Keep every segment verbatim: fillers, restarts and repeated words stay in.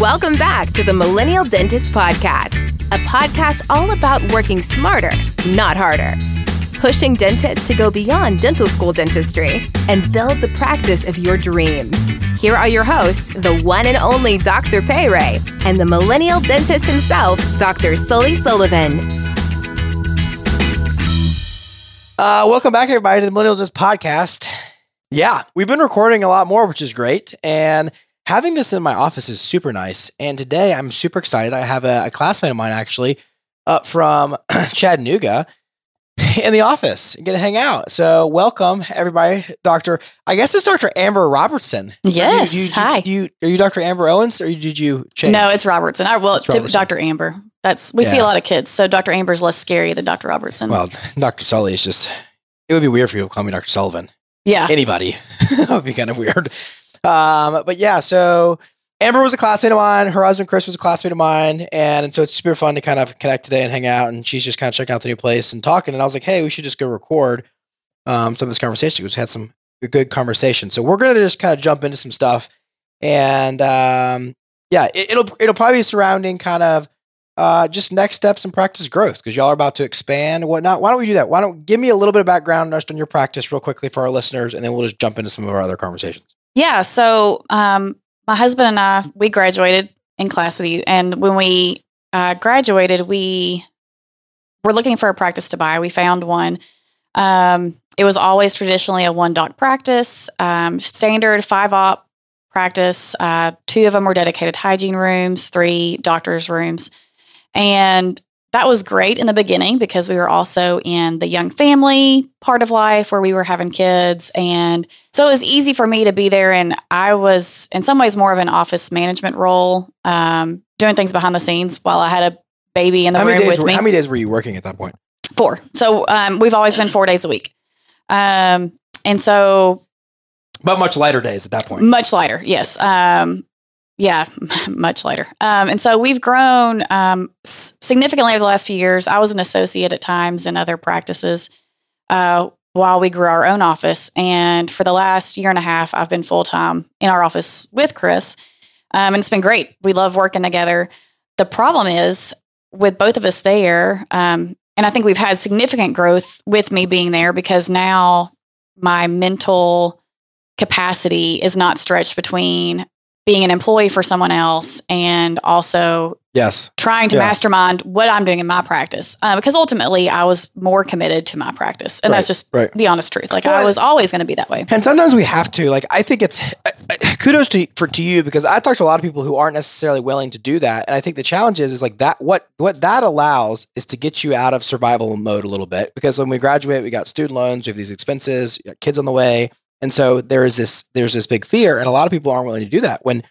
Welcome back to the Millennial Dentist Podcast, a podcast all about working smarter, not harder. Pushing dentists to go beyond dental school dentistry and build the practice of your dreams. Here are your hosts, the one and only Doctor Pei Ray and the millennial dentist himself, Doctor Sully Sullivan. Uh, welcome back, everybody, to the Millennial Dentist Podcast. Yeah, we've been recording a lot more, which is great. And having this in my office is super nice. And today I'm super excited. I have a, a classmate of mine actually up from Chattanooga in the office and get to hang out. So welcome, everybody. Doctor, I guess it's Doctor Amber Robertson. Yes. You, you, you, Hi. You, are you Doctor Amber Owens or did you change? No, it's Robertson. I, well, It's Robertson. Doctor Amber. That's we see Yeah. a lot of kids, so Doctor Amber's less scary than Doctor Robertson. Well, Doctor Sully is just, it would be weird for you to call me Doctor Sullivan. yeah. Anybody. That would be kind of weird. Um, but yeah, so Amber was a classmate of mine. Her husband, Chris, was a classmate of mine. And, and so it's super fun to kind of connect today and hang out. And she's just kind of checking out the new place and talking. And I was like, hey, we should just go record um, some of this conversation. We've had some good conversation. So we're going to just kind of jump into some stuff. And um, yeah, it, it'll it'll probably be surrounding kind of uh, just next steps in practice growth because y'all are about to expand and whatnot. Why don't we do that? Why don't give me a little bit of background just on your practice real quickly for our listeners, and then we'll just jump into some of our other conversations. Yeah. So um, my husband and I, we graduated in class with you. And when we uh, graduated, we were looking for a practice to buy. We found one. Um, it was always traditionally a one doc practice, um, standard five op practice. Uh, two of them were dedicated hygiene rooms, three doctors' rooms. And that was great in the beginning because we were also in the young family part of life where we were having kids. And so it was easy for me to be there. And I was in some ways more of an office management role, um, doing things behind the scenes while I had a baby in the How many room days with were, me. how many days were you working at that point? Four. So um, we've always been four days a week. Um, and so But much lighter days at that point. much lighter. Yes. Um, yeah, much lighter. Um, and so we've grown um, s- significantly over the last few years. I was an associate at times in other practices uh, while we grew our own office. And for the last year and a half, I've been full-time in our office with Chris. Um, and it's been great. We love working together. The problem is with both of us there, um, and I think we've had significant growth with me being there because now my mental capacity is not stretched between being an employee for someone else and also Yes. trying to Yeah. mastermind what I'm doing in my practice. Uh, because ultimately I was more committed to my practice. And that's Right, just right. the honest truth. Like Well, I was always going to be that way. And sometimes we have to. Like, I think it's uh, uh, kudos to for to you because I talk to a lot of people who aren't necessarily willing to do that. And I think the challenge is is like that. What what that allows is to get you out of survival mode a little bit because when we graduate, we got student loans, we have these expenses, we got kids on the way, and so there is this there's this big fear, and a lot of people aren't willing to do that. When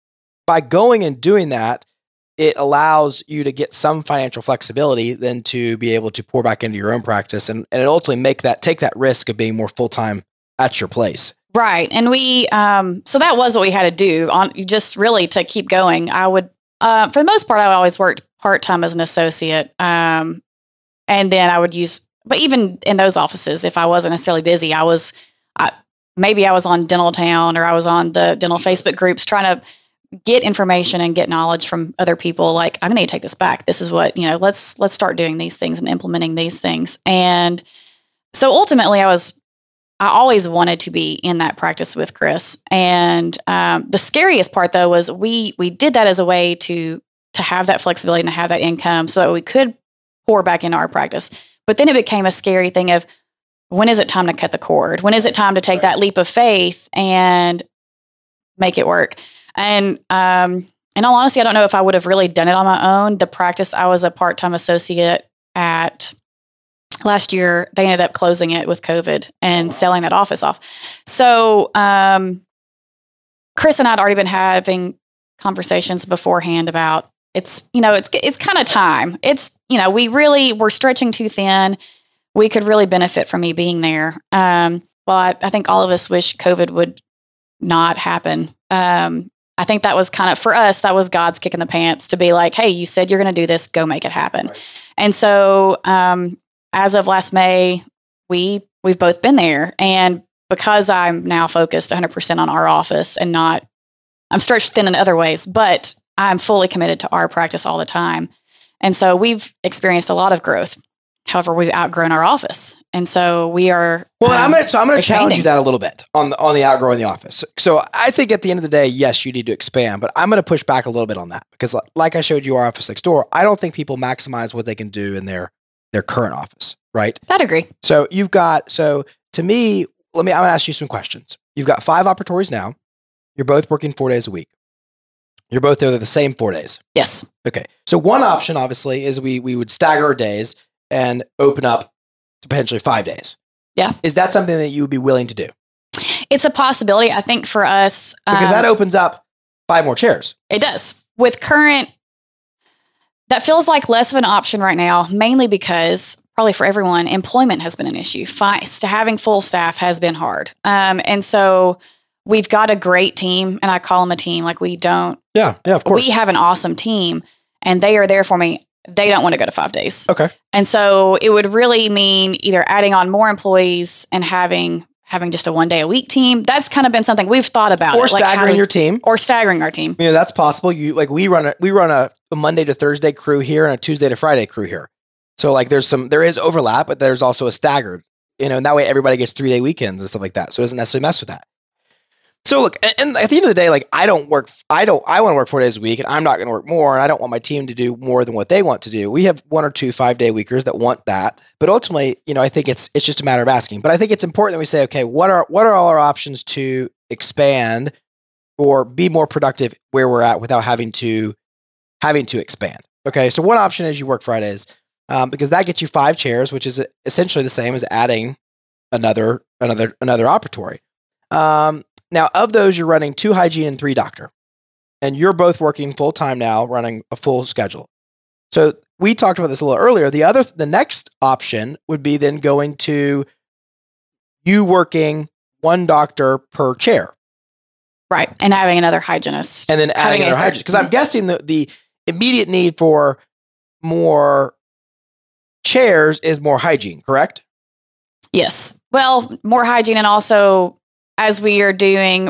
by going and doing that, it allows you to get some financial flexibility then to be able to pour back into your own practice and, and ultimately make that take that risk of being more full-time at your place. Right. And we, um, so that was what we had to do on just really to keep going. I would, uh, for the most part, I always worked part-time as an associate. Um, and then I would use, but even in those offices, if I wasn't necessarily busy, I was, I, maybe I was on Dental Town or I was on the dental Facebook groups trying to get information and get knowledge from other people. Like, I'm going to need to take this back. This is what, you know, let's, let's start doing these things and implementing these things. And so ultimately I was, I always wanted to be in that practice with Chris. And um, the scariest part though, was we, we did that as a way to, to have that flexibility and to have that income so that we could pour back into our practice. But then it became a scary thing of when is it time to cut the cord? When is it time to take Right. that leap of faith and make it work? And um, in all honesty, I don't know if I would have really done it on my own. The practice I was a part-time associate at last year, they ended up closing it with COVID and selling that office off. So um, Chris and I had already been having conversations beforehand about it's, you know, it's it's kind of time. It's, you know, we really were stretching too thin. We could really benefit from me being there. Um, well, I, I think all of us wish COVID would not happen. Um, I think that was kind of, for us, that was God's kick in the pants to be like, hey, you said you're going to do this, go make it happen. Right. And so um, as of last May, we, we've both been there. And because I'm now focused one hundred percent on our office and not, I'm stretched thin in other ways, but I'm fully committed to our practice all the time. And so we've experienced a lot of growth. However, we've outgrown our office. And so we are. Well, um, I'm gonna, so I'm going to challenge expanding. you that a little bit on the, on the outgrowing the office. So I think at the end of the day, yes, you need to expand, but I'm going to push back a little bit on that because like I showed you our office next door, I don't think people maximize what they can do in their, their current office, right? I'd agree. So you've got, so to me, let me, I'm going to ask you some questions. You've got five operatories now. You're both working four days a week. You're both there the same four days. Yes. Okay. So one option, obviously, is we we would stagger our days and open up to potentially five days. Yeah. Is that something that you would be willing to do? It's a possibility, I think, for us. Because um, that opens up five more chairs. It does. With current, that feels like less of an option right now, mainly because probably for everyone, employment has been an issue. Fi- having full staff has been hard. Um, and so we've got a great team, and I call them a team. Like we don't. Yeah, yeah, of course. We have an awesome team, and they are there for me. They don't want to go to five days. Okay. And so it would really mean either adding on more employees and having having just a one day a week team. That's kind of been something we've thought about. Or it, like staggering how to- your team. Or staggering our team. You know, that's possible. You like we run a we run a, a Monday to Thursday crew here and a Tuesday to Friday crew here. So like there's some there is overlap, but there's also a staggered. You know, and that way everybody gets three day weekends and stuff like that. So it doesn't necessarily mess with that. So look, and, and at the end of the day, like I don't work, I don't, I want to work four days a week and I'm not going to work more. And I don't want my team to do more than what they want to do. We have one or two five day weekers that want that. But ultimately, you know, I think it's, it's just a matter of asking, but I think it's important that we say, okay, what are, what are all our options to expand or be more productive where we're at without having to, having to expand. Okay. So one option is you work Fridays um, because that gets you five chairs, which is essentially the same as adding another, another, another operatory. Um, Now, of those, you're running two hygiene and three doctor. And you're both working full time now, running a full schedule. So we talked about this a little earlier. The other, the next option would be then going to you working one doctor per chair. Right. And having another hygienist. And then adding Having another a third- hygienist. Because I'm guessing the, the immediate need for more chairs is more hygiene, correct? Yes. Well, more hygiene, and also as we are doing,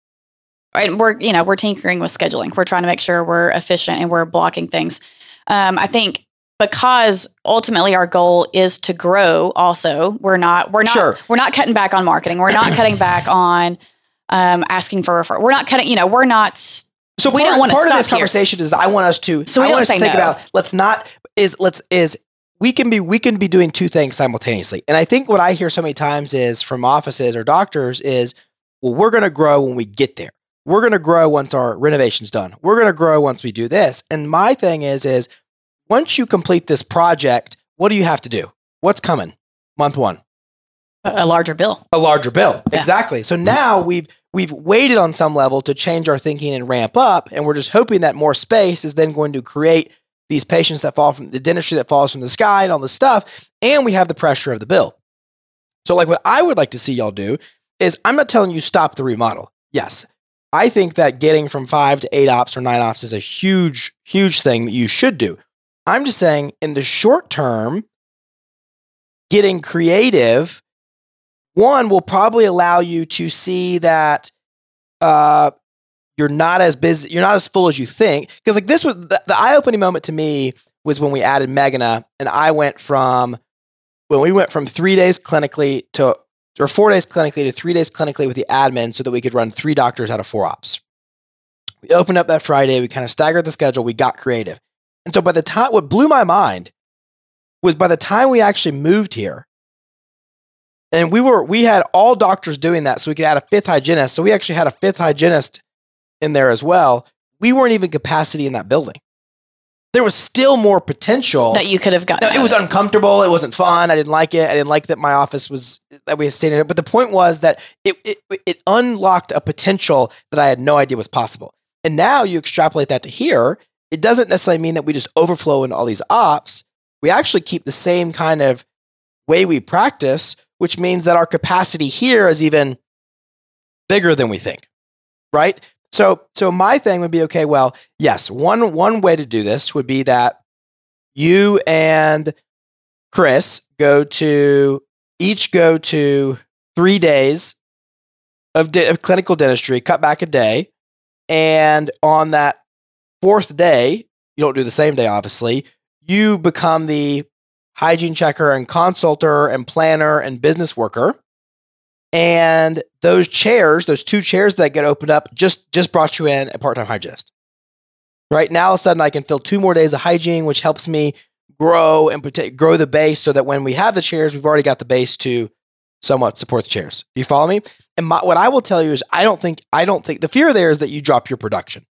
and we're, you know, we're tinkering with scheduling. We're trying to make sure we're efficient and we're blocking things. Um, I think because ultimately our goal is to grow also, we're not, we're not, Sure. we're not cutting back on marketing. We're not cutting back on um, asking for referral. We're not cutting, you know, we're not. So we part, don't want to part stop of this here. conversation is I want us to, So we I don't want us to say think no. about, let's not, is, let's, is, we can be, we can be doing two things simultaneously. And I think what I hear so many times is from offices or doctors is, well, we're going to grow when we get there. We're going to grow once our renovation's done. We're going to grow once we do this. And my thing is, is once you complete this project, what do you have to do? What's coming? Month one. A larger bill. A larger bill. Yeah. Exactly. So now we've, we've waited on some level to change our thinking and ramp up. And we're just hoping that more space is then going to create these patients that fall from the dentistry that falls from the sky and all this stuff. And we have the pressure of the bill. So like what I would like to see y'all do is I'm not telling you stop the remodel. Yes. I think that getting from five to eight ops or nine ops is a huge, huge thing that you should do. I'm just saying in the short term, getting creative, one will probably allow you to see that uh, you're not as busy, you're not as full as you think. Because like this was the, the eye-opening moment to me was when we added Megana, and I went from when we went from three days clinically to or four days clinically to three days clinically with the admin, so that we could run three doctors out of four ops. We opened up that Friday. We kind of staggered the schedule. We got creative, and so by the time, what blew my mind was by the time we actually moved here. And we were, we had all doctors doing that so we could add a fifth hygienist. So we actually had a fifth hygienist in there as well. We weren't even capacity in that building. There was still more potential. That you could have gotten. No, it was uncomfortable. It wasn't fun. I didn't like it. I didn't like that my office was, that we had stayed in it. But the point was that it, it, it unlocked a potential that I had no idea was possible. And now you extrapolate that to here. It doesn't necessarily mean that we just overflow into all these ops. We actually keep the same kind of way we practice, which means that our capacity here is even bigger than we think, right? So, so my thing would be, okay, well, yes, one, one way to do this would be that you and Chris go to, each go to three days of, de- of clinical dentistry, cut back a day, and on that fourth day, you don't do the same day, obviously, you become the hygiene checker and consulter and planner and business worker. And those chairs, those two chairs that get opened up, just, just brought you in a part-time hygienist. Right now, all of a sudden, I can fill two more days of hygiene, which helps me grow and prote- grow the base so that when we have the chairs, we've already got the base to somewhat support the chairs. Do you follow me? And my, what I will tell you is I don't think, I don't think, the fear there is that you drop your production.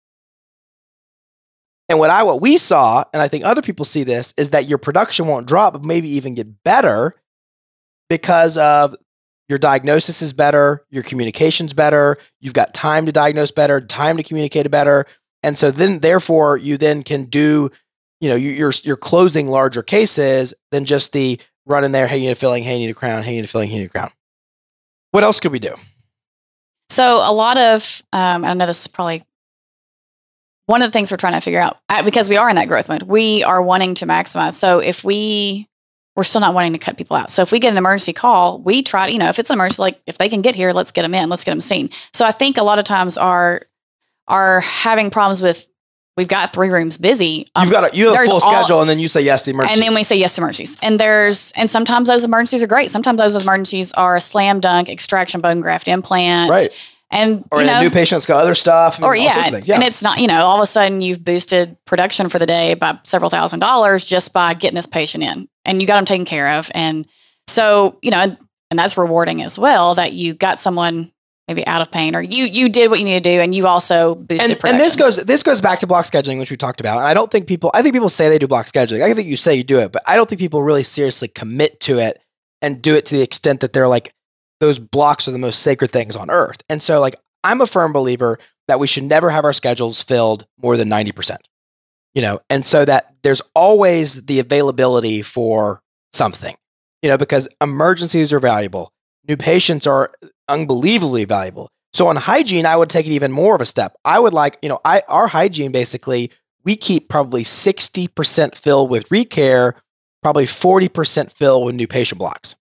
And what I, what we saw, and I think other people see this, is that your production won't drop, but maybe even get better because of your diagnosis is better, your communication's better, you've got time to diagnose better, time to communicate better. And so then, therefore, you then can do, you know, you, you're you're closing larger cases than just the run in there, hey, you need a filling, hey, you need a crown, hey, you need a filling, hey, you need a crown. What else could we do? So a lot of, um, I know this is probably one of the things we're trying to figure out, uh, because we are in that growth mode. We are wanting to maximize. So if we, we're still not wanting to cut people out. So if we get an emergency call, we try to, you know, if it's an emergency, like if they can get here, let's get them in, let's get them seen. So I think a lot of times our, are having problems with, we've got three rooms busy. Um, You've got a, you have a full all, schedule, and then you say yes to the emergencies. And then we say yes to emergencies. And there's, and sometimes those emergencies are great. Sometimes those emergencies are a slam dunk extraction bone graft implant. Right. And, or you know, a new patient's got other stuff. I mean, or yeah, yeah. And it's not, you know, all of a sudden you've boosted production for the day by several thousand dollars just by getting this patient in, and you got them taken care of. And so, you know, and, and that's rewarding as well, that you got someone maybe out of pain, or you you did what you need to do, and you also boosted and, production. and this goes this goes back to block scheduling, which we talked about. And I don't think people, I think people say they do block scheduling. I think you say you do it, but I don't think people really seriously commit to it and do it to the extent that they're like, those blocks are the most sacred things on earth. And so like, I'm a firm believer that we should never have our schedules filled more than ninety percent, you know, and so that there's always the availability for something, you know, because emergencies are valuable. New patients are unbelievably valuable. So on hygiene, I would take it even more of a step. I would like, you know, I our hygiene, basically, we keep probably sixty percent filled with recare, probably forty percent filled with new patient blocks.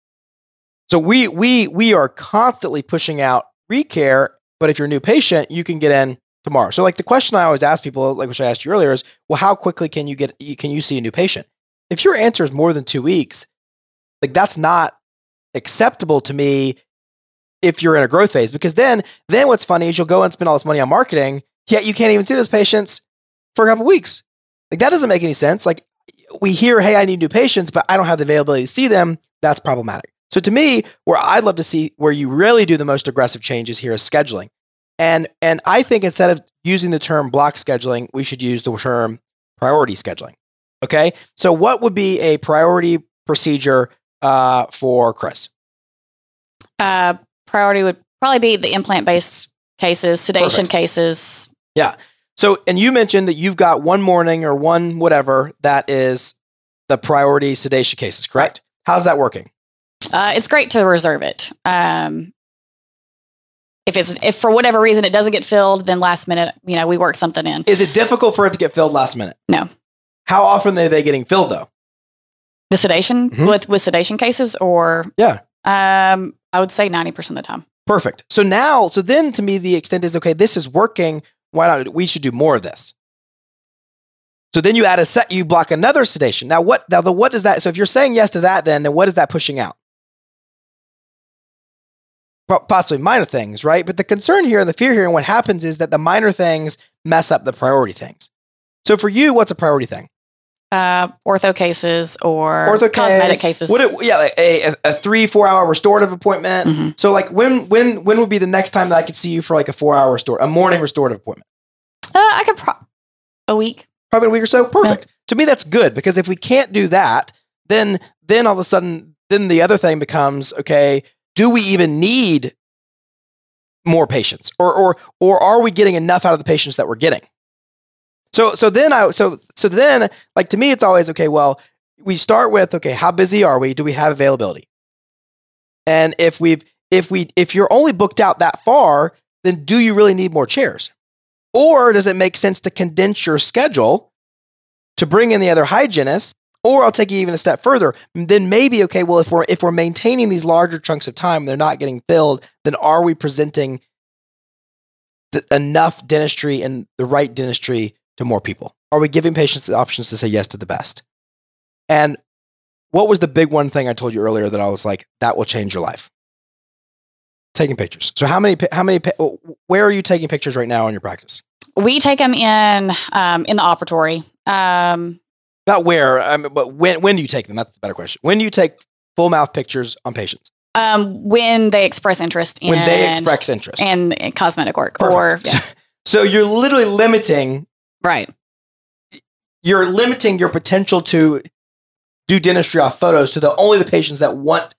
So we we we are constantly pushing out recare, but if you're a new patient, you can get in tomorrow. So like the question I always ask people, like which I asked you earlier, is, well, how quickly can you get can you see a new patient? If your answer is more than two weeks, like that's not acceptable to me if you're in a growth phase, because then then what's funny is you'll go and spend all this money on marketing, yet you can't even see those patients for a couple of weeks. Like that doesn't make any sense. Like we hear, hey, I need new patients, but I don't have the availability to see them. That's problematic. So to me, where I'd love to see where you really do the most aggressive changes here is scheduling. And and I think instead of using the term block scheduling, we should use the term priority scheduling. Okay? So what would be a priority procedure uh, for Chris? Uh, priority would probably be the implant-based cases, sedation Perfect. cases. Yeah. So, and you mentioned that you've got one morning or one whatever that is the priority sedation cases, correct? How's that working? Uh, it's great to reserve it. Um, if it's if for whatever reason it doesn't get filled, then last minute, you know, we work something in. Is it difficult for it to get filled last minute? No. How often are they getting filled though? The sedation Mhm. with with sedation cases, or Yeah. um, I would say ninety percent of the time. Perfect. So now, so then to me, the extent is, okay, this is working. Why not? We should do more of this. So then you add a set, you block another sedation. Now what, now the, what is that? So if you're saying yes to that, then, then what is that pushing out? Possibly minor things, right? But the concern here and the fear here and what happens is that the minor things mess up the priority things. So for you, what's a priority thing? Uh, ortho cases or Ortho cosmetic case, cases. Would it, yeah, like a, a three, four hour restorative appointment. Mm-hmm. So like when, when, when would be the next time that I could see you for like a four hour restore, a morning restorative appointment? Uh, I could pro- a week. Probably a week or so. Perfect. Yeah. To me, that's good, because if we can't do that, then, then all of a sudden, then the other thing becomes, okay, do we even need more patients, or, or, or are we getting enough out of the patients that we're getting? So, so then I, so, so then like to me, it's always, okay, well, we start with, okay, how busy are we? Do we have availability? And if we've, if we, if you're only booked out that far, then do you really need more chairs? Or does it make sense to condense your schedule to bring in the other hygienists? Or I'll take it even a step further. Then maybe, okay, well, if we're, if we're maintaining these larger chunks of time and they're not getting filled, then are we presenting the, enough dentistry and the right dentistry to more people? Are we giving patients the options to say yes to the best? And what was the big one thing I told you earlier that I was like, that will change your life? Taking pictures. So how many, how many, where are you taking pictures right now in your practice? We take them in, um, in the operatory. Um, Not where, I mean, but when, when do you take them? That's the better question. When do you take full mouth pictures on patients? Um, when they express interest in, when they express interest in cosmetic work. Perfect. Or, yeah. So you're literally limiting, right. You're limiting your potential to do dentistry off photos to the only the patients that want,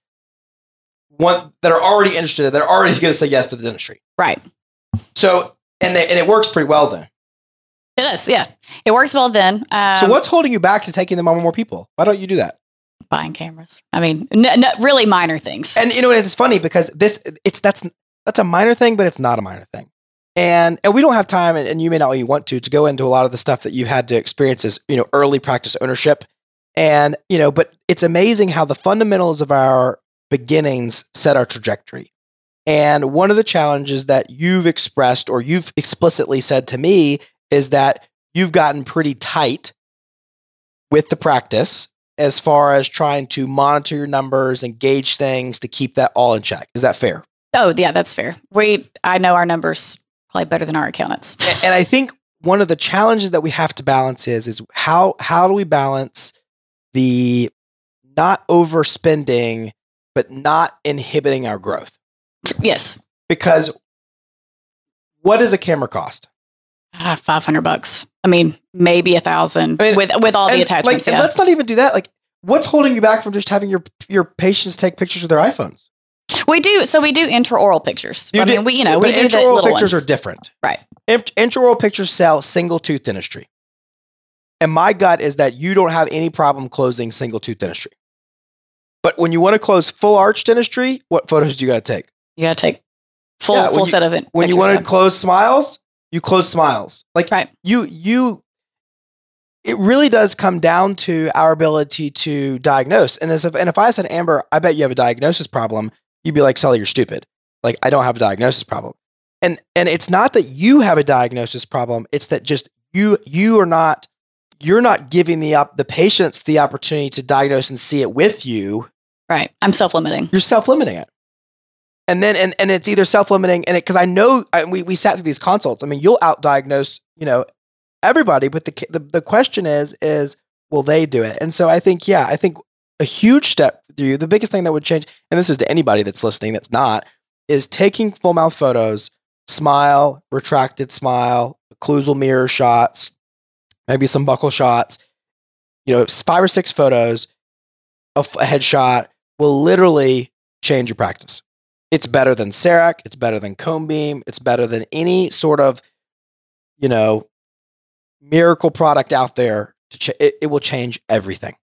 want that are already interested, that are already going to say yes to the dentistry. Right. So, and they, and it works pretty well then. It is. Yeah. It works well then. Um, so what's holding you back to taking them on more people? Why don't you do that? Buying cameras. I mean, n- n- really minor things. And you know, it's funny because this, it's, that's, that's a minor thing, but it's not a minor thing. And, and we don't have time, and, and you may not you want to, to go into a lot of the stuff that you had to experience as, you know, early practice ownership. And, you know, but it's amazing how the fundamentals of our beginnings set our trajectory. And one of the challenges that you've expressed or you've explicitly said to me is that you've gotten pretty tight with the practice as far as trying to monitor your numbers and gauge things to keep that all in check. Is that fair? Oh, yeah, that's fair. We, I know our numbers probably better than our accountants. And, and I think one of the challenges that we have to balance is, is how, how do we balance the not overspending, but not inhibiting our growth? Yes. Because what does a camera cost? Ah, five hundred bucks. I mean, maybe a thousand I mean, with, with all the and, attachments. Like, yeah. and let's not even do that. Like, what's holding you back from just having your, your patients take pictures with their iPhones? We do. So we do intraoral pictures. You I do, mean, we, you know, we do the intraoral little pictures ones. are different. Right. Int- intraoral pictures sell single tooth dentistry. And my gut is that you don't have any problem closing single tooth dentistry. But when you want to close full arch dentistry, what photos do you got to take? You got to take full Yeah, full you, set of it. When you want to close smiles, you close smiles. Like right. you, you, it really does come down to our ability to diagnose. And as if, and if I said, Amber, I bet you have a diagnosis problem, you'd be like, Sully, you're stupid. Like, I don't have a diagnosis problem. And, and it's not that you have a diagnosis problem. It's that just you, you are not, you're not giving the up the patients the opportunity to diagnose and see it with you. Right. I'm self-limiting. You're self-limiting it. And then, and, and it's either self-limiting and it, cause I know I, we, we sat through these consults. I mean, you'll out-diagnose, you know, everybody, but the, the, the question is, is will they do it? And so I think, yeah, I think a huge step through you, the biggest thing that would change, and this is to anybody that's listening, that's not, is taking full mouth photos, smile, retracted smile, occlusal mirror shots, maybe some buccal shots, you know, five or six photos, a, a headshot will literally change your practice. It's better than CEREC. It's better than Cone Beam. It's better than any sort of, you know, miracle product out there. To ch- it, it will change everything.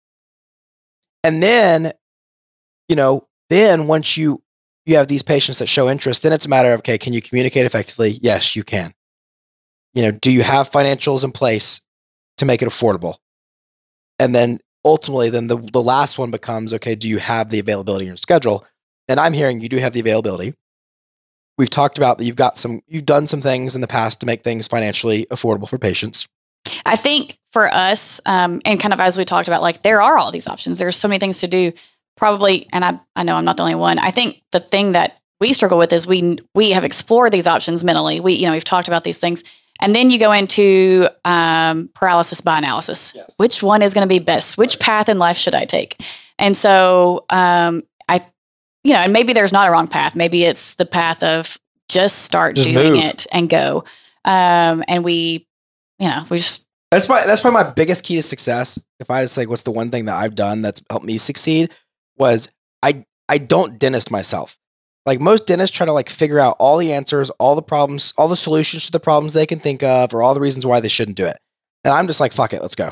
And then, you know, then once you, you have these patients that show interest, then it's a matter of, okay, can you communicate effectively? Yes, you can. You know, do you have financials in place to make it affordable? And then ultimately, then the, the last one becomes, okay, do you have the availability in your schedule? And I'm hearing you do have the availability. We've talked about that you've got some, you've done some things in the past to make things financially affordable for patients. I think for us, um, and kind of as we talked about, like there are all these options. There's so many things to do. Probably, and I, I know I'm not the only one. I think the thing that we struggle with is we we have explored these options mentally. We, you know, we've talked about these things. And then you go into um, paralysis by analysis. Yes. Which one is going to be best? Which path in life should I take? And so um, I, you know, and maybe there's not a wrong path. Maybe it's the path of just start just doing move. it and go. Um, and we, you know, we just. That's probably, that's probably my biggest key to success. If I just like, what's the one thing that I've done that's helped me succeed was I, I don't dentist myself. Like most dentists try to like figure out all the answers, all the problems, all the solutions to the problems they can think of, or all the reasons why they shouldn't do it. And I'm just like, fuck it, let's go.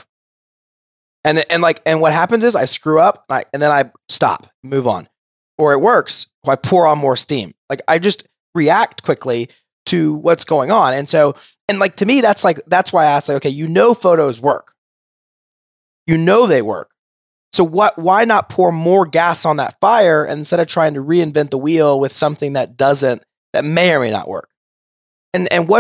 And and like, and what happens is I screw up and, I, and then I stop, move on. Or it works, or I pour on more steam. Like I just react quickly to what's going on. And so, and like to me, that's like, that's why I asked, like, okay, you know photos work. You know they work. So what? Why not pour more gas on that fire instead of trying to reinvent the wheel with something that doesn't, that may or may not work? And and what's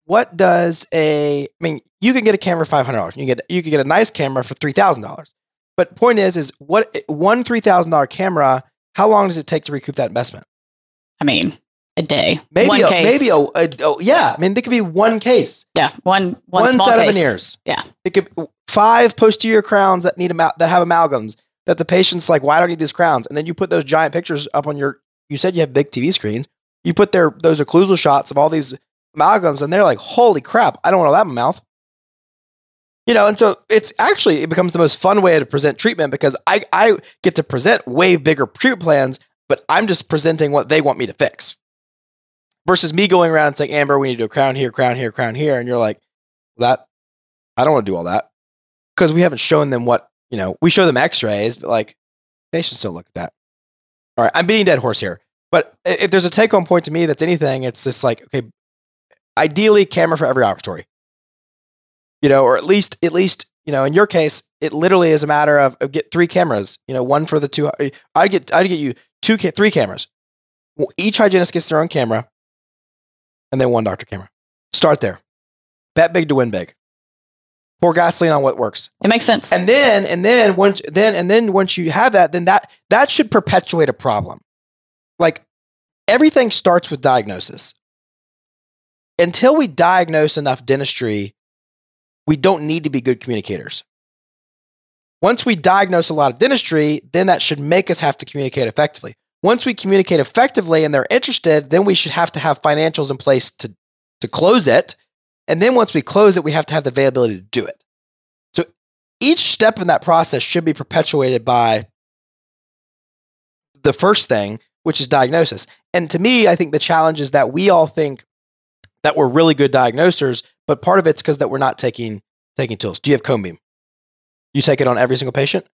what does a, I mean, you can get a camera for five hundred dollars. You get, you can get a nice camera for three thousand dollars. But point is, is what one three thousand dollars camera, how long does it take to recoup that investment? I mean, a day. Maybe one a, case. maybe a, a, oh, yeah. I mean, there could be one case. Yeah, one one, one small set case. of veneers. Yeah. It could five posterior crowns that need amal- that have amalgams that the patient's like, why do I need these crowns? And then you put those giant pictures up on your, you said you have big T V screens. You put their those occlusal shots of all these amalgams and they're like, holy crap, I don't want to have a mouth. You know, and so it's actually, it becomes the most fun way to present treatment because I, I get to present way bigger treatment plans, but I'm just presenting what they want me to fix. Versus me going around and saying, Amber, we need to do a crown here, crown here, crown here. And you're like, that, I don't want to do all that. Because we haven't shown them what, you know, we show them x-rays, but like, patients don't look at that. All right, I'm beating dead horse here. But if there's a take-home point to me that's anything, it's just like, okay, ideally camera for every operatory. You know, or at least, at least, you know, in your case, it literally is a matter of, of get three cameras, you know, one for the two, I'd get, I'd get you two, three cameras. Each hygienist gets their own camera and then one doctor camera. Start there. Bet big to win big. Pour gasoline on what works. It makes sense. And then, and then once, then, and then once you have that, then that, that should perpetuate a problem. Like everything starts with diagnosis. Until we diagnose enough dentistry, we don't need to be good communicators. Once we diagnose a lot of dentistry, then that should make us have to communicate effectively. Once we communicate effectively and they're interested, then we should have to have financials in place to, to close it. And then once we close it, we have to have the availability to do it. So each step in that process should be perpetuated by the first thing, which is diagnosis. And to me, I think the challenge is that we all think that we're really good diagnosers, but part of it's because that we're not taking taking tools. Do you have cone beam? You take it on every single patient?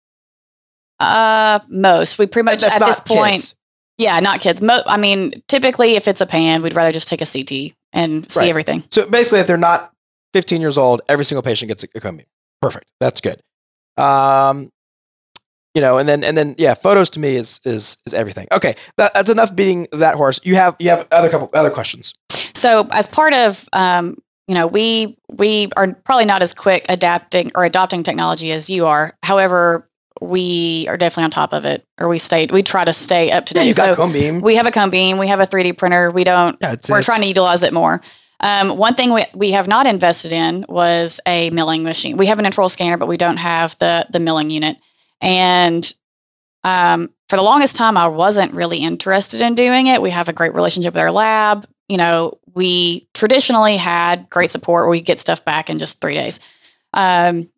Uh, most. We pretty much That's at not this point. kids. Yeah, not kids. Mo- I mean, typically, if it's a pan, we'd rather just take a C T and see Right. everything. So basically, if they're not fifteen years old, every single patient gets a, a cone beam. Perfect. That's good. Um, you know, and then and then yeah, photos to me is is is everything. Okay, that, that's enough beating that horse. You have you have other couple other questions. So, as part of, um, you know, we we are probably not as quick adapting or adopting technology as you are. However, we are definitely on top of it, or we stay. We try to stay up to date. Yeah, you got so cone beam. we have a cone beam. We have a three D printer. We don't. Yeah, it's, we're it's, trying to utilize it more. Um, one thing we we have not invested in was a milling machine. We have an intraoral scanner, but we don't have the the milling unit. And um, for the longest time, I wasn't really interested in doing it. We have a great relationship with our lab. You know, we traditionally had great support where we get stuff back in just three days. Um,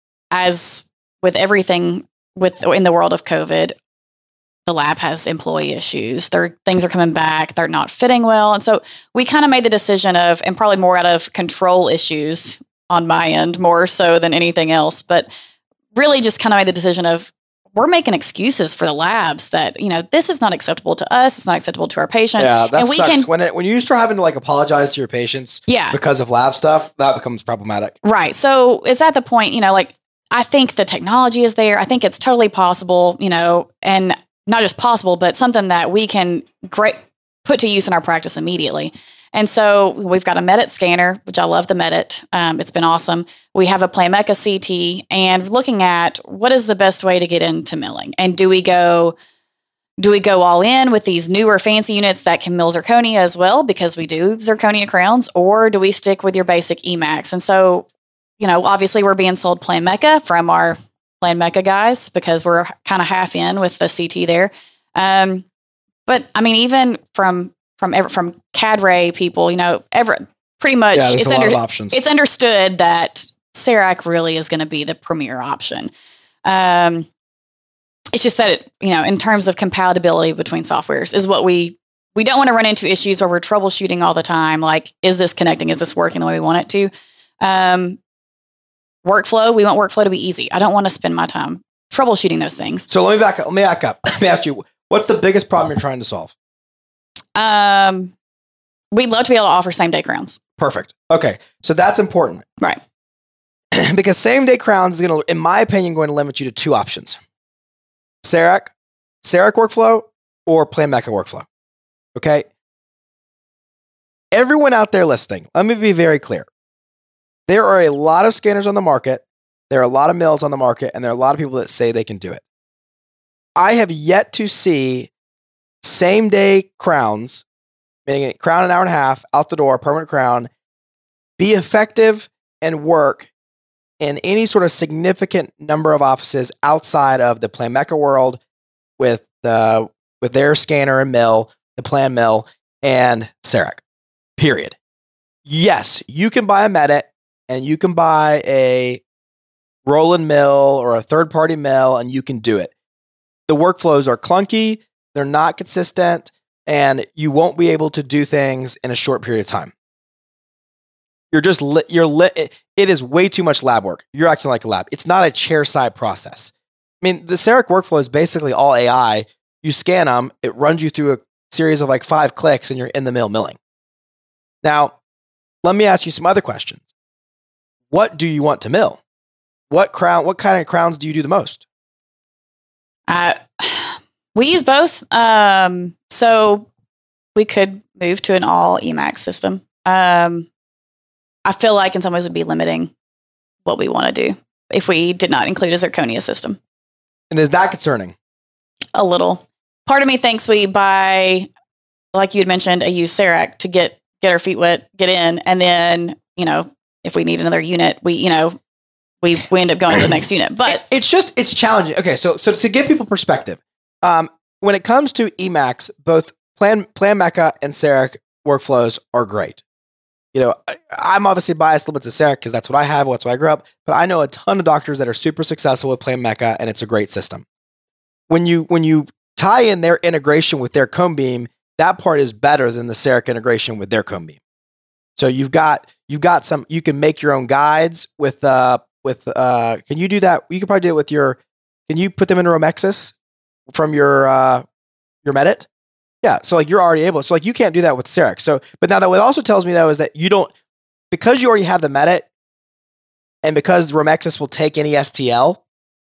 as with everything with in the world of COVID, the lab has employee issues. Their things are coming back. They're not fitting well. And so we kind of made the decision of, and probably more out of control issues on my end, more so than anything else, but really just kind of made the decision of, we're making excuses for the labs that, you know, this is not acceptable to us. It's not acceptable to our patients. Yeah, that and we sucks. can, when it when you start having to like apologize to your patients yeah, because of lab stuff, that becomes problematic. right. So it's at the point, you know, like, I think the technology is there. I think it's totally possible, you know, and not just possible, but something that we can great put to use in our practice immediately. And so we've got a Medit scanner, which I love the Medit. Um, it's been awesome. We have a Planmeca C T, and looking at what is the best way to get into milling, and do we go, do we go all in with these newer fancy units that can mill zirconia as well, because we do zirconia crowns, or do we stick with your basic E MAX? And so, you know, obviously we're being sold Planmeca from our Planmeca guys because we're kind of half in with the C T there. Um, but I mean, even from from ever, from Cadre people, you know, ever pretty much Yeah, there's it's a lot under, of options. it's understood that CEREC really is going to be the premier option. Um, it's just that it, you know, in terms of compatibility between softwares is what we we don't want to run into issues where we're troubleshooting all the time. Like, is this connecting? Is this working the way we want it to? Um, workflow, we want workflow to be easy. I don't want to spend my time troubleshooting those things. So let me back up. Let me back up. Let me ask you, what's the biggest problem you're trying to solve? Um, we'd love to be able to offer same day crowns. Perfect. Okay. So that's important. Right. Because same day crowns is going to, in my opinion, going to limit you to two options. CEREC, CEREC workflow, or Planmeca workflow. Okay. everyone out there listening, let me be very clear. There are a lot of scanners on the market. There are a lot of mills on the market, and there are a lot of people that say they can do it. I have yet to see same day crowns, meaning crown an hour and a half, out the door, permanent crown, be effective and work in any sort of significant number of offices outside of the Planmeca world with the with their scanner and mill, the Plan Mill, and CEREC. Period. Yes, you can buy a Medit and you can buy a Roland mill or a third-party mill, and you can do it. The workflows are clunky, they're not consistent, and you won't be able to do things in a short period of time. You're just, li- you're li- it, it is way too much lab work. You're acting like a lab. It's not a chair-side process. I mean, the CEREC workflow is basically all A I. You scan them, it runs you through a series of like five clicks, and you're in the mill milling. Now, let me ask you some other questions. What do you want to mill? What crown? What kind of crowns do you do the most? Uh, we use both. Um, so we could move to an all E MAX system. Um, I feel like in some ways would be limiting what we want to do if we did not include a zirconia system. And is that concerning? A little. Part of me thinks we buy, like you had mentioned, a used CEREC to get get our feet wet, get in, and then, you know, if we need another unit, we, you know, we, we end up going to the next unit. But it, it's just, it's challenging. Okay, so so to give people perspective, um, when it comes to E MAX, both Plan Planmeca and CEREC workflows are great. You know, I, I'm obviously biased a little bit to CEREC because that's what I have, that's what I grew up. But I know a ton of doctors that are super successful with Planmeca, and it's a great system. When you when you tie in their integration with their cone beam, that part is better than the CEREC integration with their cone beam. So you've got you've got some. You can make your own guides with uh with uh. Can you do that? You could probably do it with your. Can you put them in Romexis from your uh your Medit? Yeah. So like you're already able. So like you can't do that with CEREC. So but now that what it also tells me though is that you don't, because you already have the Medit, and because Romexis will take any S T L,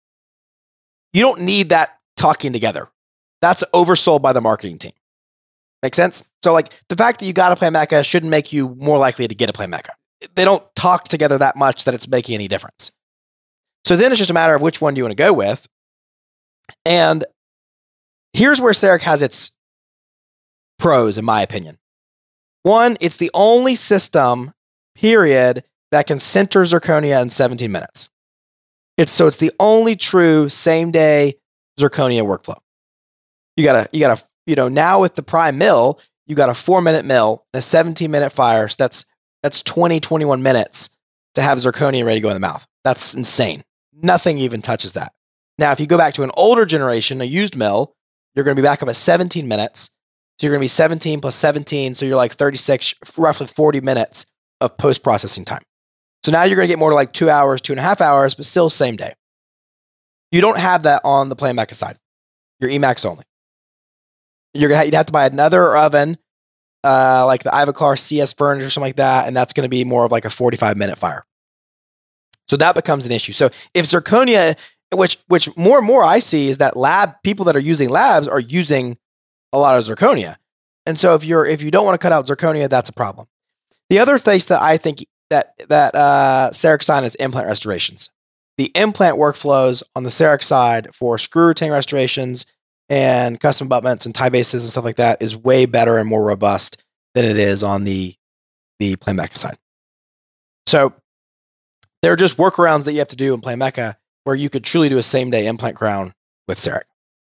you don't need that talking together. That's oversold by the marketing team. Make sense? So like the fact that you got a Planmeca shouldn't make you more likely to get a Planmeca. They don't talk together that much that it's making any difference. So then it's just a matter of which one you want to go with. And here's where CEREC has its pros, in my opinion. One, it's the only system, period, that can center zirconia in seventeen minutes. It's so it's the only true same day zirconia workflow. You gotta, you gotta, you know, now with the Prime mill, you got a four minute mill and a seventeen minute fire. So that's that's twenty, twenty-one minutes to have zirconia ready to go in the mouth. That's insane. Nothing even touches that. Now, if you go back to an older generation, a used mill, you're going to be back up at seventeen minutes. So you're going to be seventeen plus seventeen. So you're like thirty-six, roughly forty minutes of post-processing time. So now you're going to get more to like two hours, two and a half hours, but still same day. You don't have that on the Planmeca side. You're E MAX only. You're gonna you'd have to buy another oven, uh, like the Ivoclar C S Furnace or something like that, and that's going to be more of like a forty-five minute fire. So that becomes an issue. So if zirconia, which which more and more I see is that lab people that are using labs are using a lot of zirconia, and so if you're if you don't want to cut out zirconia, that's a problem. The other place that I think that that uh, CEREC sign is implant restorations. The implant workflows on the CEREC side for screw routine restorations and custom abutments and tie bases and stuff like that is way better and more robust than it is on the the Planmeca side. So there are just workarounds that you have to do in Planmeca where you could truly do a same day implant crown with CEREC.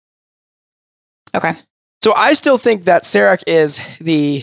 Okay. So I still think that CEREC is the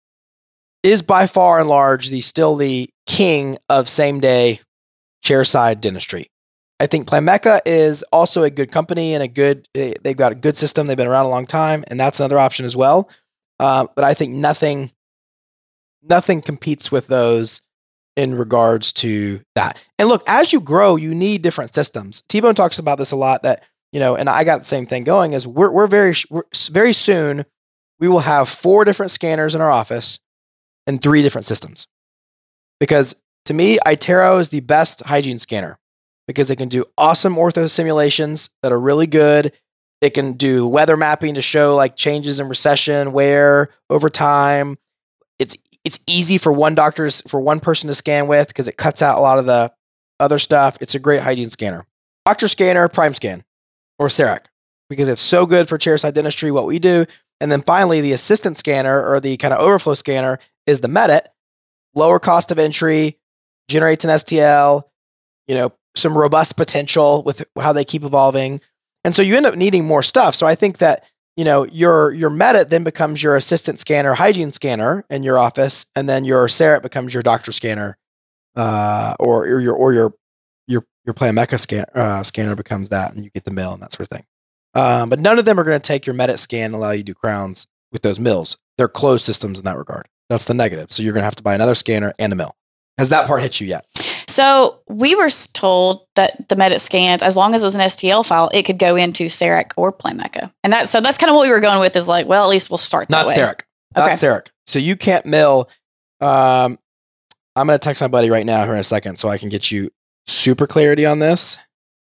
is by far and large the still the king of same day chairside dentistry. I think Planmeca is also a good company and a good, they've got a good system. They've been around a long time, and that's another option as well. Uh, but I think nothing, nothing competes with those in regards to that. And look, as you grow, you need different systems. T-Bone talks about this a lot that, you know, and I got the same thing going is we're, we're very, we're, very soon we will have four different scanners in our office and three different systems. Because to me, iTero is the best hygiene scanner. Because it can do awesome ortho simulations that are really good. It can do weather mapping to show like changes in recession, wear over time. It's It's easy for one doctor's for one person to scan with because it cuts out a lot of the other stuff. It's a great hygiene scanner. Doctor Scanner, Prime Scan, or CEREC, because it's so good for chairside dentistry, what we do. And then finally, the assistant scanner or the kind of overflow scanner is the Medit. Lower cost of entry, generates an S T L, you know, some robust potential with how they keep evolving. And so you end up needing more stuff. So I think that, you know, your your Medit then becomes your assistant scanner, hygiene scanner in your office, and then your CEREC becomes your doctor scanner, uh, or, or your or your your your Planmeca scan, uh, scanner becomes that, and you get the mill and that sort of thing. Um, but none of them are going to take your Medit scan and allow you to do crowns with those mills. They're closed systems in that regard. That's the negative. So you're going to have to buy another scanner and a mill. Has that part hit you yet? So we were told that the Medit scans, as long as it was an S T L file, it could go into CEREC or Planmeca. And that, so that's kind of what we were going with is like, well, at least we'll start that Not way. CEREC. Not Okay. CEREC. So you can't mill. Um, I'm going to text my buddy right now here in a second so I can get you super clarity on this.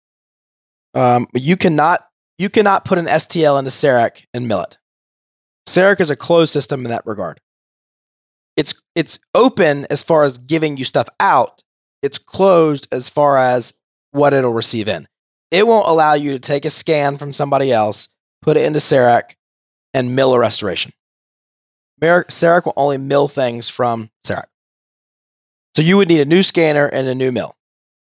Um, but you cannot, you cannot put an S T L into CEREC and mill it. CEREC is a closed system in that regard. It's it's open as far as giving you stuff out. It's closed as far as what it'll receive in. It won't allow you to take a scan from somebody else, put it into CEREC, and mill a restoration. CEREC will only mill things from CEREC. So you would need a new scanner and a new mill.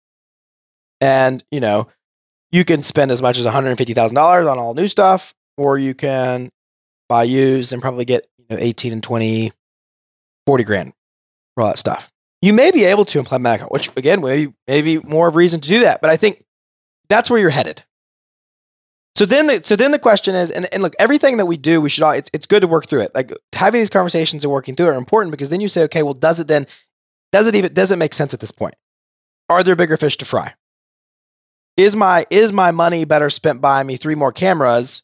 And, you know, you can spend as much as one hundred fifty thousand dollars on all new stuff, or you can buy used and probably get, you know, eighteen and twenty, forty grand for all that stuff. You may be able to implement Mac, which again, maybe, maybe more of a reason to do that, but I think that's where you're headed. So then, the, so then the question is, and, and look, everything that we do, we should all, it's, it's good to work through it. Like having these conversations and working through it are important because then you say, okay, well, does it then, does it even, does it make sense at this point? Are there bigger fish to fry? Is my, is my money better spent buying me three more cameras,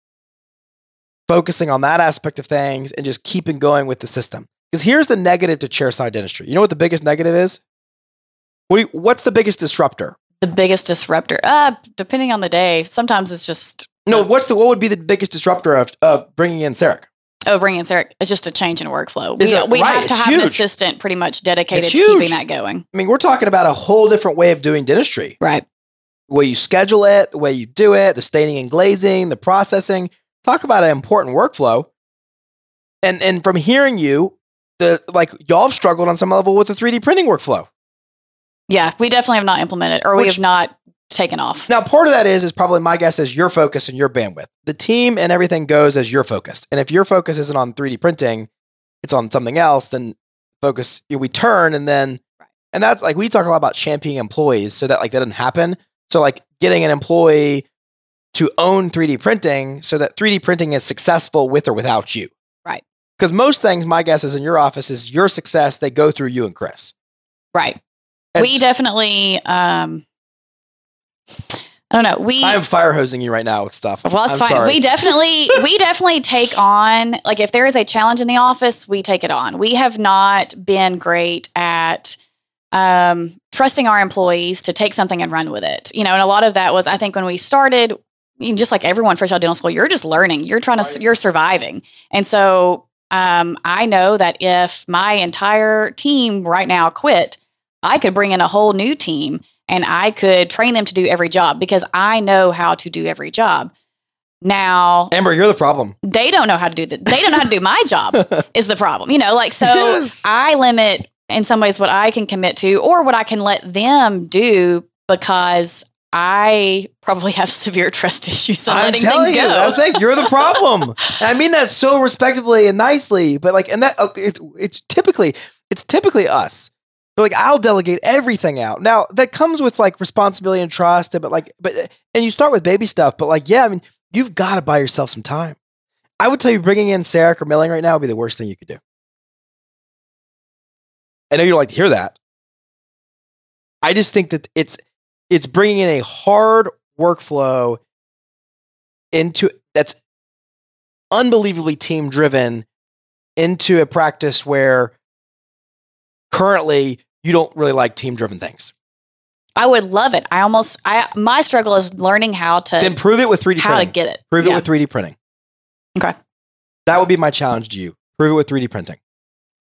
focusing on that aspect of things and just keeping going with the system? Because here's the negative to chairside dentistry. You know what the biggest negative is? What do you, what's the biggest disruptor? The biggest disruptor, uh, depending on the day. Sometimes it's just No, what's the what would be the biggest disruptor of, of bringing in CEREC? oh, bringing in CEREC. It's just a change in workflow. Is We, it- we right, have to it's have an huge. assistant pretty much dedicated It's to huge. keeping that going. I mean, we're talking about a whole different way of doing dentistry. Right. The way you schedule it, the way you do it, the staining and glazing, the processing. Talk about an important workflow. And and from hearing you, the like y'all have struggled on some level with the three D printing workflow. Yeah, we definitely have not implemented, or we Which- have not taken off. Now, part of that is is probably my guess is your focus and your bandwidth. The team and everything goes as you're focused. And if your focus isn't on three D printing, it's on something else, then focus, you know, we turn and then, Right. and that's like, we talk a lot about championing employees so that like that doesn't happen. So like getting an employee to own three D printing so that three D printing is successful with or without you. Right. Because most things, my guess is in your office is your success, they go through you and Chris. Right. And We definitely, um, I don't know. We, I am fire hosing you right now with stuff. well, it's I'm fine. sorry. We definitely, we definitely take on, like if there is a challenge in the office, we take it on. We have not been great at, um, trusting our employees to take something and run with it. You know, and a lot of that was, I think when we started, you know, just like everyone fresh out of dental school, you're just learning, you're trying to, Right. you're surviving. And so, um, I know that if my entire team right now quit, I could bring in a whole new team and I could train them to do every job because I know how to do every job. Now, Amber, you're the problem. they don't know how to do that. They don't know how to do my job is the problem. You know, like, so Yes. I limit in some ways what I can commit to or what I can let them do because I probably have severe trust issues on I'm letting telling things you, go. I'm saying you're the problem. And I mean that so respectfully and nicely, but like, and that uh, it, it's typically, it's typically us. But like, I'll delegate everything out. Now that comes with like responsibility and trust, but like, but, and you start with baby stuff, but like, yeah, I mean, you've got to buy yourself some time. I would tell you bringing in CEREC or milling right now would be the worst thing you could do. I know you don't like to hear that. I just think that it's, it's bringing in a hard workflow into that's unbelievably team driven into a practice where currently you don't really like team driven things. I would love it. I almost, I my struggle is learning how to, Then prove it with three D how to printing. get it. Prove it Yeah. with three D printing. Okay. That would be my challenge to you. Prove it with three D printing.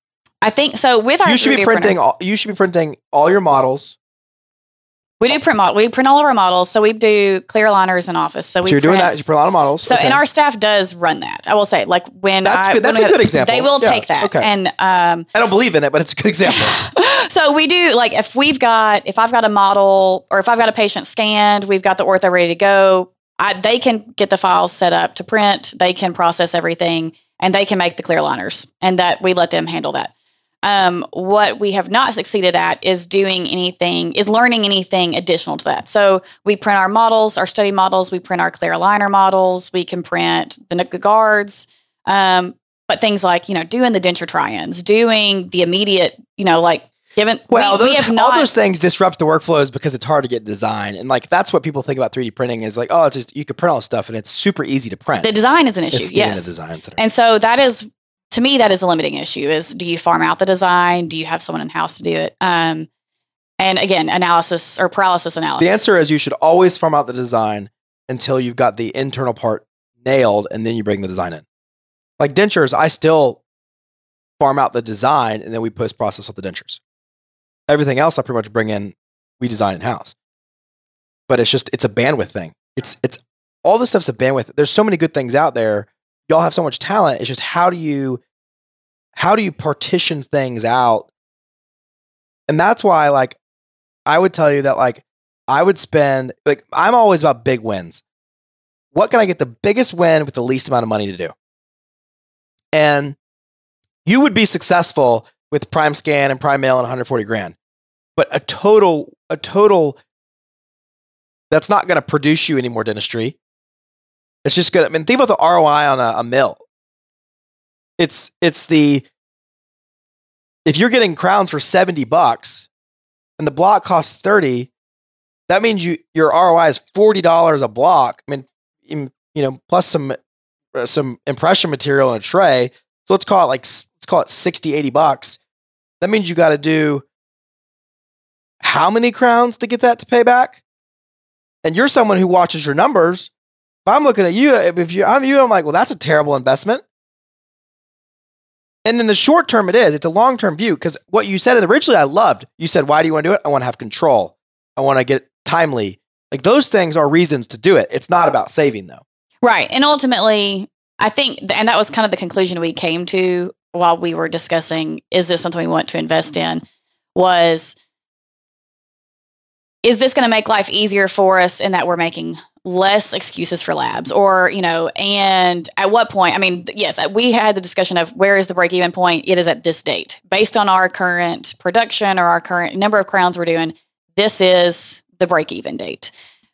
I think so. With our you should be three D printing. printer, All, you should be printing all your models. we do print model. We print all of our models. So we do clear aligners in office. So we So you're doing print- that. You print a lot of models. So, okay. and our staff does run that. I will say, like when That's I, good. That's when a we- good example. They will Yeah, take that, okay. and um, I don't believe in it, but it's a good example. so we do like if we've got if I've got a model or if I've got a patient scanned, we've got the ortho ready to go. I, they can get the files set up to print. They can process everything, and they can make the clear liners, and that we let them handle that. Um, what we have not succeeded at is doing anything, is learning anything additional to that. So we print our models, our study models, we print our clear aligner models, we can print the, the guards, um, but things like, you know, doing the denture try-ins, doing the immediate, you know, like given, Well, we, those, we have all not, those things disrupt the workflows because it's hard to get design. And like, that's what people think about three D printing is like, oh, it's just, you could print all this stuff and it's super easy to print. the design is an It's issue, getting yes. the design center. And so that is, to me, that is a limiting issue is do you farm out the design? Do you have someone in-house to do it? Um, and again, analysis or paralysis analysis. The answer is you should always farm out the design until you've got the internal part nailed and then you bring the design in. Like dentures, I still farm out the design and then we post process with the dentures. Everything else I pretty much bring in, we design in-house. But it's just, it's a bandwidth thing. It's, it's, all this stuff's a bandwidth. There's so many good things out there. Y'all have so much talent. It's just how do you, how do you partition things out? And that's why, like, I would tell you that, like, I would spend, like, I'm always about big wins. What can I get the biggest win with the least amount of money to do? And you would be successful with Prime Scan and Prime Mail and one hundred forty grand. But a total, a total, that's not going to produce you any more dentistry. It's just good. I mean, think about the R O I on a, a mill. It's it's the if you're getting crowns for seventy bucks and the block costs thirty, that means you your R O I is forty dollars a block. I mean, in, you know, plus some uh, some impression material in a tray. So let's call it like let's call it sixty, eighty bucks. That means you got to do how many crowns to get that to pay back? And you're someone who watches your numbers. If I'm looking at you, if you, I'm you, I'm like, well, that's a terrible investment. And in the short term, it is. It's a long term view because what you said originally, I loved. You said, why do you want to do it? I want to have control. I want to get it timely. Like those things are reasons to do it. It's not about saving though. Right. And ultimately, I think, and that was kind of the conclusion we came to while we were discussing, is this something we want to invest in? Was, is this going to make life easier for us in that we're making less excuses for labs? Or, you know, and at what point, I mean, yes, we had the discussion of where is the break even point? It is at this date. Based on our current production or our current number of crowns we're doing, this is the break even date.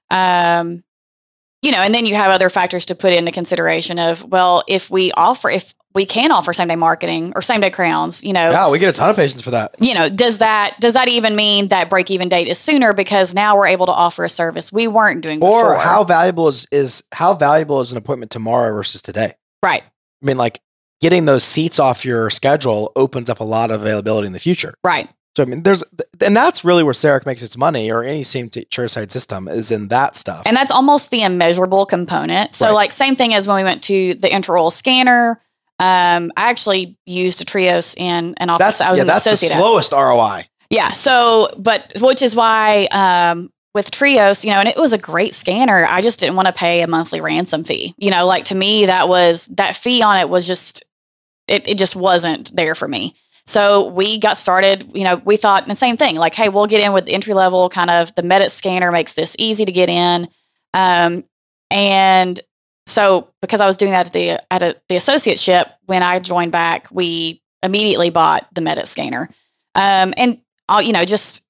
Um, you know, and then you have other factors to put into consideration of, well, if we offer, if we can offer same day marketing or same day crowns, you know, Yeah, we get a ton of patients for that. you know, does that, does that even mean that break even date is sooner because now we're able to offer a service we weren't doing before? Or how valuable is, is how valuable is an appointment tomorrow versus today? Right. I mean, like getting those seats off your schedule opens up a lot of availability in the future. Right. So, I mean, there's, and that's really where CEREC makes its money or any same chairside system is in that stuff. And that's almost the immeasurable component. So Right. like same thing as when we went to the intraoral scanner. Um, I actually used a Trios in an office. That's, I was yeah, an that's the associate at. slowest R O I. Yeah. So, but which is why, um, with Trios, you know, and it was a great scanner. I just didn't want to pay a monthly ransom fee. You know, like to me, that was, that fee on it was just, it, it just wasn't there for me. So we got started, you know, we thought the same thing, like, hey, we'll get in with the entry level kind of the Medit scanner makes this easy to get in. Um, and so because I was doing that at the, at a, the associateship, when I joined back, we immediately bought the Medit scanner. Um, and I'll, you know, just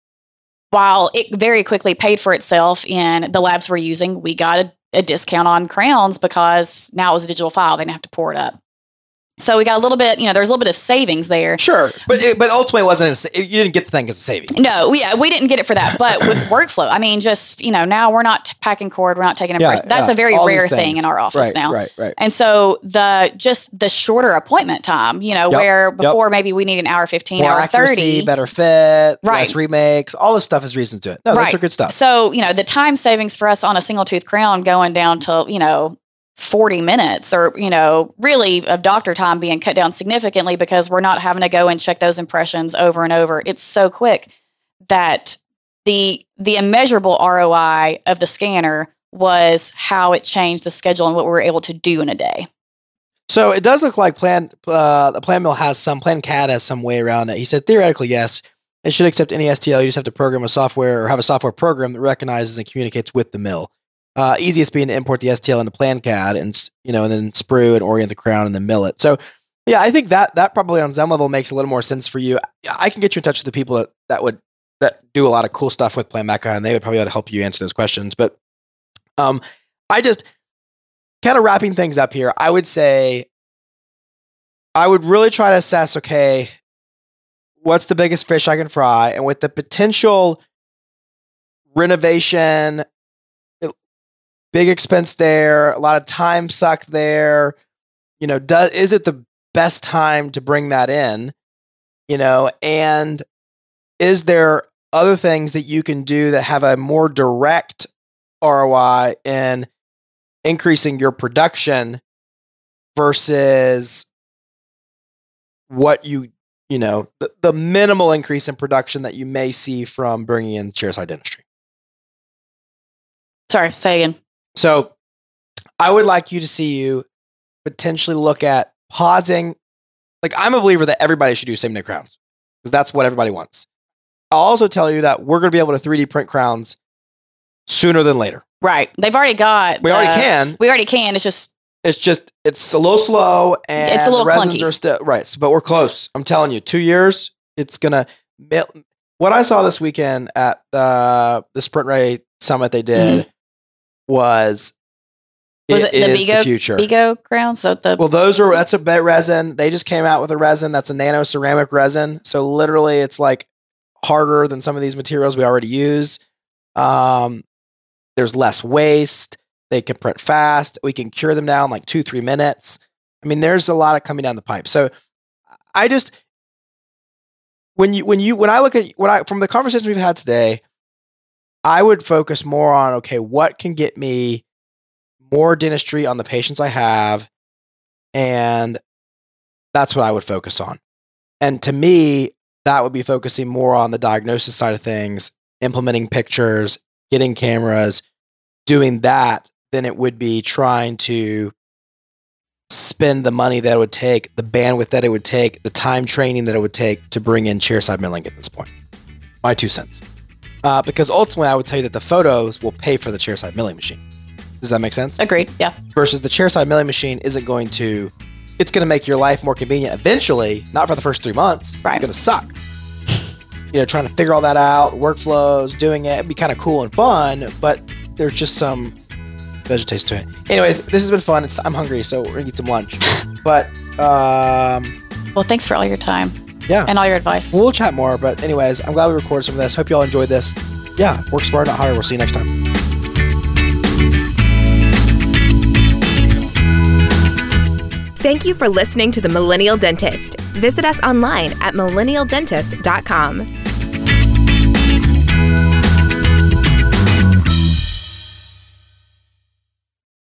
while it very quickly paid for itself in the labs we're using, we got a, a discount on crowns because now it was a digital file. They didn't have to pour it up. So we got a little bit, you know, there's a little bit of savings there. Sure. But it, but ultimately it wasn't, a, you didn't get the thing as a savings. No, we, yeah, we didn't get it for that. But with workflow, I mean, just, you know, now we're not packing cord, we're not taking a Yeah, break. That's yeah, a very all rare these thing things. in our office Right, now. right, right. And so the, just the shorter appointment time, you know, Yep, where yep. before maybe we need an hour fifteen, More hour accuracy, thirty. better fit, Right. less remakes, all this stuff is reasons to it. No, Right. those are good stuff. So, you know, the time savings for us on a single tooth crown going down to, you know, forty minutes or, you know, really of doctor time being cut down significantly because we're not having to go and check those impressions over and over. It's so quick that the the immeasurable R O I of the scanner was how it changed the schedule and what we were able to do in a day. So it does look like Plan uh, the Plan Mill has some, Plan C A D has some way around it. He said theoretically, yes, it should accept any S T L. You just have to program a software or have a software program that recognizes and communicates with the mill. Uh, easiest being to import the S T L into Plan C A D and, you know, and then sprue and orient the crown and then mill it. So yeah, I think that that probably on some level makes a little more sense for you. I can get you in touch with the people that, that would that do a lot of cool stuff with Plan Mecca, and they would probably be able to help you answer those questions. But um, I just kind of wrapping things up here. I would say I would really try to assess, okay, what's the biggest fish I can fry? And with the potential renovation, big expense there, a lot of time sucked there, you know, does, is it the best time to bring that in? You know, and is there other things that you can do that have a more direct R O I in increasing your production versus what you, you know, the, the minimal increase in production that you may see from bringing in chairside dentistry? Sorry, say again. So I would like you to see you potentially look at pausing. Like, I'm a believer that everybody should do same-day crowns because that's what everybody wants. I'll also tell you that we're going to be able to three D print crowns sooner than later. Right. They've already got. We the, already can. We already can. It's just. It's just, it's a little slow and it's a little the resins clunky. are still, right. So, but we're close. I'm telling you, two years, it's going to, what I saw this weekend at the, the Sprint Ray Summit they did mm-hmm. was, was it, it, it the is Bigo, the future. Bigo crowns? So the, well, those are, that's a bet resin. They just came out with a resin that's a nano ceramic resin. So literally it's like harder than some of these materials we already use. Um, there's less waste. They can print fast. We can cure them down like two, three minutes. I mean, there's a lot of coming down the pipe. So I just, when you, when you, when I look at what I, from the conversations we've had today, I would focus more on, okay, what can get me more dentistry on the patients I have? And that's what I would focus on. And to me, that would be focusing more on the diagnosis side of things, implementing pictures, getting cameras, doing that, than it would be trying to spend the money that it would take, the bandwidth that it would take, the time training that it would take to bring in chairside milling at this point. My two cents. Uh, because ultimately, I would tell you that the photos will pay for the chairside milling machine. Does that make sense? Agreed, yeah. Versus the chairside milling machine isn't going to, it's going to make your life more convenient eventually, not for the first three months. Right. It's going to suck. You know, trying to figure all that out, workflows, doing it, it'd be kind of cool and fun, but there's just some vegetation to it. Anyways, this has been fun. It's, I'm hungry, so we're going to eat some lunch. But, um... well, thanks for all your time. Yeah. And all your advice. We'll chat more, but anyways, I'm glad we recorded some of this. Hope you all enjoyed this. Yeah, work smart, not harder. We'll see you next time. Thank you for listening to The Millennial Dentist. Visit us online at millennial dentist dot com.